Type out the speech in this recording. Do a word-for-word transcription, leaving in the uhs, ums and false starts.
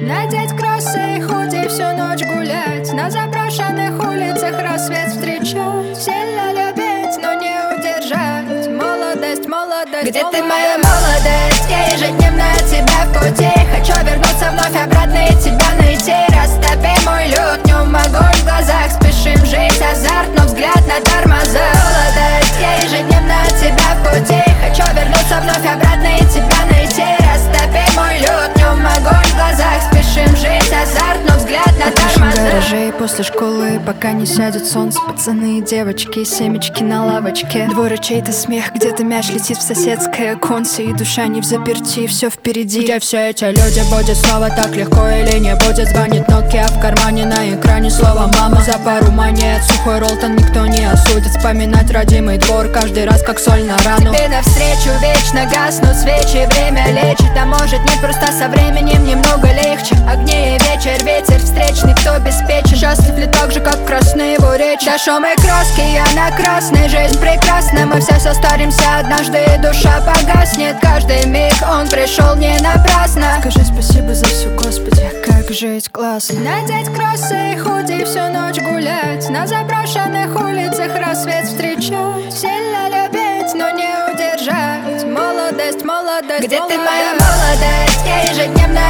Надеть кроссы и худи, всю ночь гулять, на заброшенных улицах рассвет встречать. Сильно любить, но не удержать. Молодость, молодость. Где ты, моя молодость? Я ежедневно от тебя в пути. Хочу вернуться вновь обратно и тебя найти. Растопи мой лед, днем огонь в глазах. Спешим жить, азарт, но взгляд на тормоза. Молодость, я ежедневно от тебя в пути. Хочу вернуться вновь обратно и тебя найти. Растопи мой лед, днем огонь в глазах. Спешим жить, азарт, но взгляд на тормоза. Гаражей после школы, пока не сядет солнце. Пацаны и девочки, семечки на лавочке. Двор чей-то смех, где-то мяч летит в соседское оконце. И душа не в заперти, все впереди. Где все эти люди, будет снова так легко или не будет? Звонит Nokia, в кармане на экране слово мама. За пару монет, сухой Ролтон никто не осудит. Вспоминать родимый двор каждый раз как соль на рану. Тебе навстречу вечно гаснут свечи. Время лечит, а может нет, просто со временем немного легче. Огни и вечер, ветер встречный, кто обеспечен. Счастлив ли так же, как красные его речи? Да шум и краски, я на красной. Жизнь прекрасна, мы все состаримся однажды, и душа погаснет. Каждый миг он пришел не напрасно. Скажи спасибо за все, Господи, как жить классно. Надеть кроссы и худи, всю ночь гулять, на заброшенных улицах рассвет встречать. Сильно любить, но не удержать. Молодость, молодость. Где молодость? Ты, моя молодость? Я ежедневно